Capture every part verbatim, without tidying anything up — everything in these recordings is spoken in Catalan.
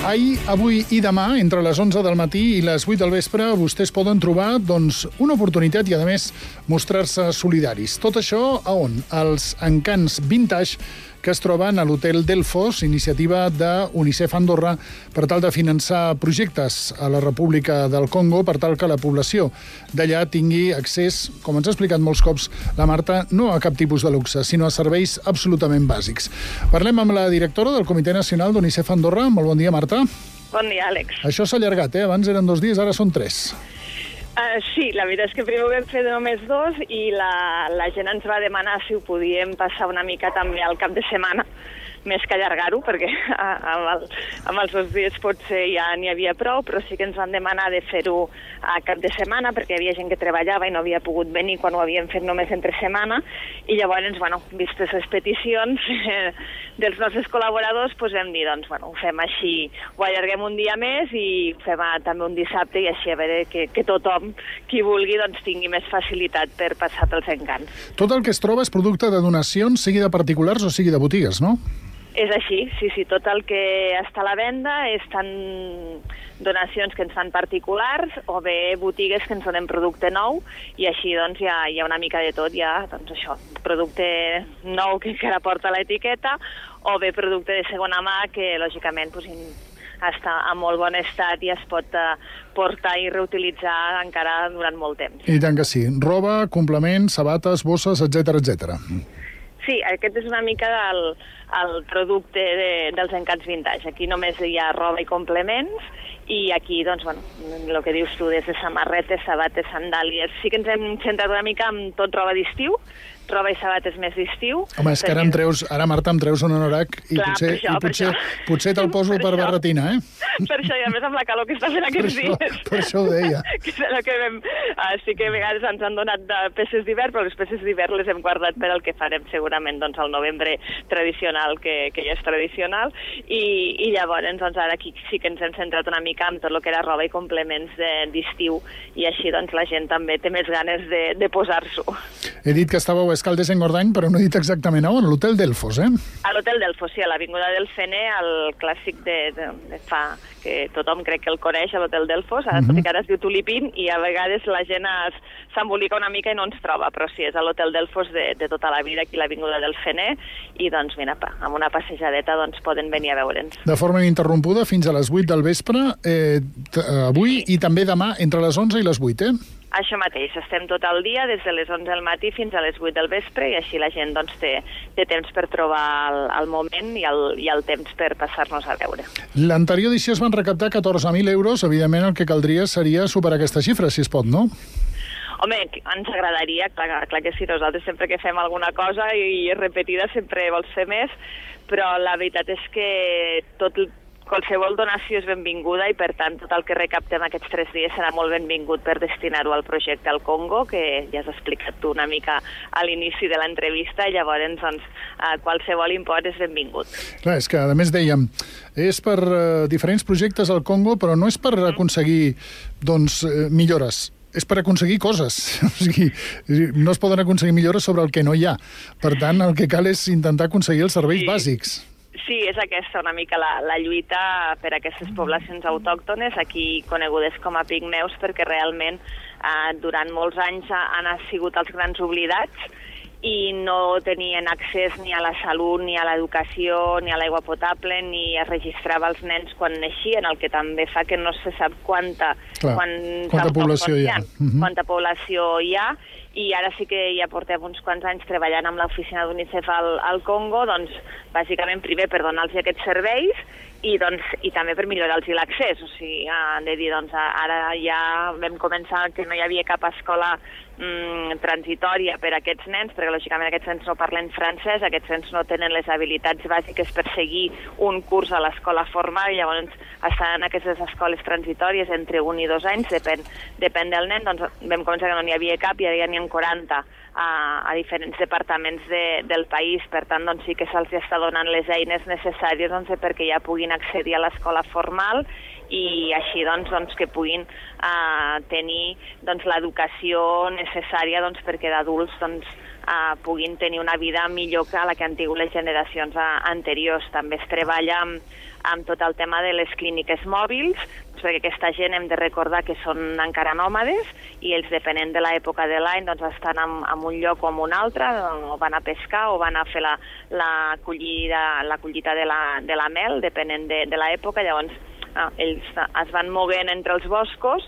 Ahir, avui i demà, entre les onze del matí i les vuit del vespre, vostès poden trobar doncs, una oportunitat i, a més, mostrar-se solidaris. Tot això a on? Als Encants Vintage, que es troben a l'Hotel Delfos, iniciativa d'UNICEF Andorra, per tal de finançar projectes a la República del Congo, per tal que la població d'allà tingui accés, com ens ha explicat molts cops la Marta, no a cap tipus de luxe, sinó a serveis absolutament bàsics. Parlem amb la directora del Comitè Nacional d'UNICEF Andorra. Molt bon dia, Marta. Bon dia, Àlex. Això s'ha allargat, eh? Abans eren dos dies, ara són tres. Uh, sí, la veritat és que primer ho vam fer de només dos i la, la gent ens va demanar si ho podíem passar una mica també al cap de setmana, més que allargar-ho, perquè amb, el, amb els dos dies potser ja n'hi havia prou, però sí que ens van demanar de fer-ho a cap de setmana, perquè hi havia gent que treballava i no havia pogut venir quan ho havíem fet només entre setmana, i llavors, bueno, vistes les peticions eh, dels nostres col·laboradors, doncs vam dir, doncs, bueno, ho fem així, ho allarguem un dia més i ho fem a, també un dissabte, i així a veure que, que tothom, qui vulgui, doncs, tingui més facilitat per passar pels encants. Tot el que es troba és producte de donacions, sigui de particulars o sigui de botigues, no? És així, sí, sí, tot el que està a la venda estan donacions que ens fan particulars o bé botigues que ens donen producte nou, i així doncs hi ha, hi ha una mica de tot, hi ha doncs això, producte nou que encara porta l'etiqueta, o bé producte de segona mà que lògicament doncs, està en molt bon estat i es pot uh, portar i reutilitzar encara durant molt temps. I tant que sí. Roba, complements, sabates, bosses, etcètera, etcètera. Sí, aquest és una mica del el producte de, dels Encants Vintage. Aquí només hi ha roba i complements, i aquí, doncs, bueno, el que dius tu, des de samarretes, sabates, sandàlies. Sí que ens hem centrat una mica en tot roba d'estiu, roba i sabates més d'estiu. Home, és que ara, em treus, ara Marta, em treus un anorac i Clar, potser, això, i potser, per potser te'l poso per, per barretina, eh? Per això, i a més amb la calor que està fent aquests per això, dies. Per això ho deia. Que és el que vam, uh, sí que a vegades ens han donat de peces d'hivern, però les peces d'hivern les hem guardat per al que farem segurament doncs, al novembre tradicional, que, que ja és tradicional, i, i llavors doncs, ara aquí sí que ens hem centrat una mica en tot el que era roba i complements d'estiu, i així doncs, la gent també té més ganes de, de posar-s'ho. He dit que estàveu a Escaldes en Gordany, però no he dit exactament on, a l'Hotel Delfos, eh? A l'Hotel Delfos, sí, a l'Avinguda del Fener, el clàssic de, de, de fa, que tothom crec que el coneix, a l'Hotel Delfos, ara, uh-huh. Tot i que ara es diu Tulipín, i a vegades la gent s'embolica una mica i no ens troba, però sí, és a l'Hotel Delfos de, de tota la vida, aquí a l'Avinguda del Fener, i doncs, mira, pa, amb una passejadeta doncs, poden venir a veure'ns. De forma ininterrompuda fins a les vuit del vespre, eh, avui i també demà entre les onze i les vuit, eh? Això mateix, estem tot el dia, des de les onze del matí fins a les vuit del vespre, i així la gent doncs, té, té temps per trobar el, el moment i el, i el temps per passar-nos a veure. L'anterior edició es van recaptar catorze mil euros, evidentment el que caldria seria superar aquesta xifra, si es pot, no? Home, ens agradaria, clar, clar que sí, nosaltres sempre que fem alguna cosa i és repetida sempre vols fer més, però la veritat és que tot qualsevol donació és benvinguda, i per tant tot el que recaptem aquests tres dies serà molt benvingut per destinar-ho al projecte al Congo, que ja has explicat tu una mica a l'inici de l'entrevista, i llavors doncs, qualsevol import és benvingut. Clar, és que a més dèiem, és per uh, diferents projectes al Congo, però no és per aconseguir doncs, millores, és per aconseguir coses. O sigui, no es poden aconseguir millores sobre el que no hi ha. Per tant, el que cal és intentar aconseguir els serveis sí. bàsics. Sí, és aquesta una mica la, la lluita per a aquestes poblacions autòctones, aquí conegudes com a pigmeus, perquè realment eh, durant molts anys han sigut els grans oblidats i no tenien accés ni a la salut, ni a l'educació, ni a l'aigua potable, ni es registrava els nens quan naixien, el que també fa que no se sap quanta, Clar, quanta població hi ha. Uh-huh. Quanta població hi ha, i ara sí que ja portem uns quants anys treballant amb l'oficina d'UNICEF al, al Congo, doncs, bàsicament primer per donar-los aquests serveis i, doncs, i també per millorar-los l'accés. O sigui, han de dir, doncs, ara ja vam començar que no hi havia cap escola mm, transitòria per a aquests nens, perquè lògicament aquests nens no parlen francès, aquests nens no tenen les habilitats bàsiques per seguir un curs a l'escola formal, i llavors estan en aquestes escoles transitòries entre un i dos anys, depèn, depèn del nen. Doncs vam començar que no n'hi havia cap, i ara ja n'hi ha quaranta a, a diferents departaments de, del país. Per tant, doncs, sí que se'ls està donant les eines necessàries doncs, perquè ja puguin accedir a l'escola formal, i així doncs, doncs, que puguin uh, tenir doncs, l'educació necessària doncs, perquè d'adults doncs, eh, puguin tenir una vida millor que la que han tingut les generacions eh, anteriors. També es treballa amb, amb tot el tema de les clíniques mòbils, perquè aquesta gent hem de recordar que són encara nòmades i ells, depenent de l'època de l'any, doncs estan en, en un lloc o en un altre, o van a pescar o van a fer la, la, collida, la collita de la, de la mel, depenent de, de l'època. Llavors, eh, ells es van movent entre els boscos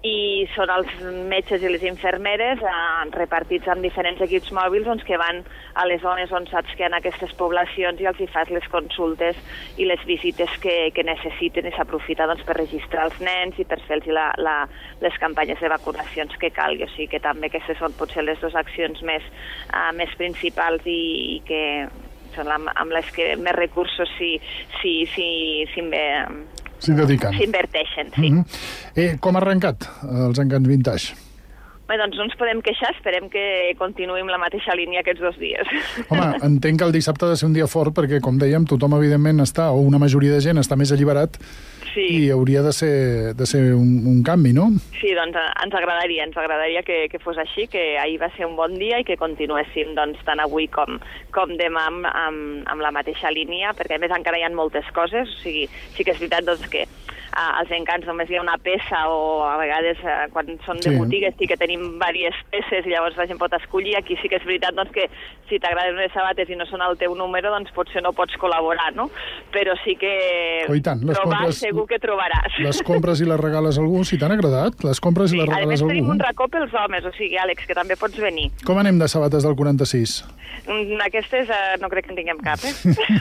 i són els metges i les infermeres eh, repartits en diferents equips mòbils doncs, que van a les zones on saps que hi ha aquestes poblacions i els hi fas les consultes i les visites que, que necessiten i s'aprofita doncs, per registrar els nens i per fer-los la, la, les campanyes de vacunacions que calgui. O sigui que també aquestes són potser les dues accions més, eh, més principals i, i que són amb, amb les que més recursos s'hi si, si, si, S'hi dediquen. S'inverteixen, sí. Mm-hmm. eh, com ha arrencat els Encants Vintage? Bé, doncs no ens podem queixar, esperem que continuï amb la mateixa línia aquests dos dies. Home, entenc que el dissabte ha de ser un dia fort perquè, com dèiem, tothom evidentment està, o una majoria de gent està més alliberat, sí. I hauria de ser, de ser un, un canvi, no? Sí, doncs ens agradaria, ens agradaria que, que fos així, que ahir va ser un bon dia i que continuéssim doncs, tant avui com, com demà amb, amb, amb la mateixa línia, perquè a més encara hi ha moltes coses, o sigui, sí que és veritat doncs, que als Encants només hi ha una peça o a vegades eh, quan són de sí. botigues sí que tenim diverses peces i llavors la gent pot escollir. Aquí sí que és veritat doncs, que si t'agraden unes sabates i no són el teu número, doncs potser no pots col·laborar, no? Però sí que oh, tant, les trobar compres, segur que trobaràs. Les compres i les regales a algú, si t'han agradat, les compres sí, i les regales a algú. A més tenim un racó pels homes, o sigui, Àlex, que també pots venir. Com anem de sabates del quaranta-sis? Aquestes eh, no crec que en tinguem cap, eh?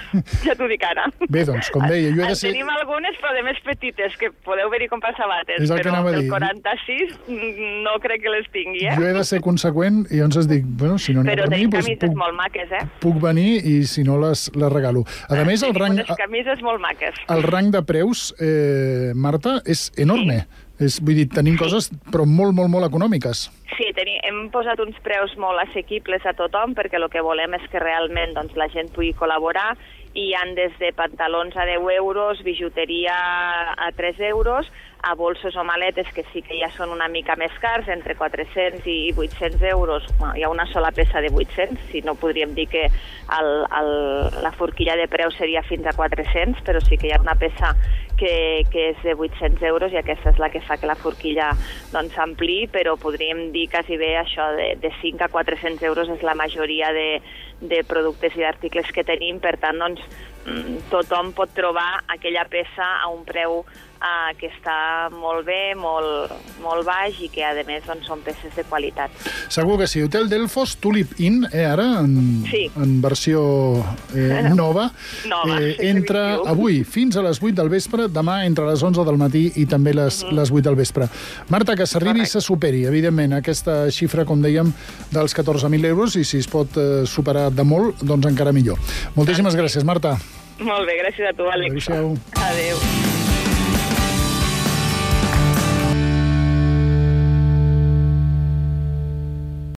Ja t'ho dic ara. Bé, doncs, com deia, jo he de ser... En tenim algunes, però de més petites, que podeu venir a comprar sabates, és el però del quaranta-sis no crec que les tingui, eh? Jo he de ser conseqüent i llavors dic, bueno, si no n'hi ha per mi... Però tenim camises molt maques, eh? Puc venir i si no les, les regalo. A més, el rang... Tenim unes camises molt maques. El rang de preus, eh, Marta, és enorme. Sí. És, vull dir, tenim sí. coses, però molt, molt, molt econòmiques. Sí, tenim, hem posat uns preus molt assequibles a tothom perquè el que volem és que realment doncs, la gent pugui col·laborar i hi ha des de pantalons a deu euros, bijuteria a tres euros, a bolsos o maletes que sí que ja són una mica més cars, entre quatre-cents i vuit-cents euros. Bueno, hi ha una sola peça de vuit-cents, si no podríem dir que el, el, la forquilla de preu seria fins a quatre-cents, però sí que hi ha una peça que, que és de vuit-cents euros i aquesta és la que fa que la forquilla doncs, s'ampliï, però podríem dir quasi bé això de, de cinc a quatre-cents euros és la majoria de, de productes i d'articles que tenim, per tant, doncs, tothom pot trobar aquella peça a un preu eh, que està molt bé, molt, molt baix i que, a més, doncs, són peces de qualitat. Segur que sí. Hotel Delfos, Tulip Inn, eh, ara, en, sí. en versió eh, nova. nova. Eh, entra avui fins a les vuit del vespre, demà entre les onze del matí i també les, uh -huh. les vuit del vespre. Marta, que s'arribi i se superi, evidentment, aquesta xifra, com dèiem, dels catorze mil euros, i si es pot eh, superar de molt, doncs encara millor. Moltíssimes gràcies, Marta. Molt bé, gràcies a tu, Àlex. Adéu-siau. Adéu.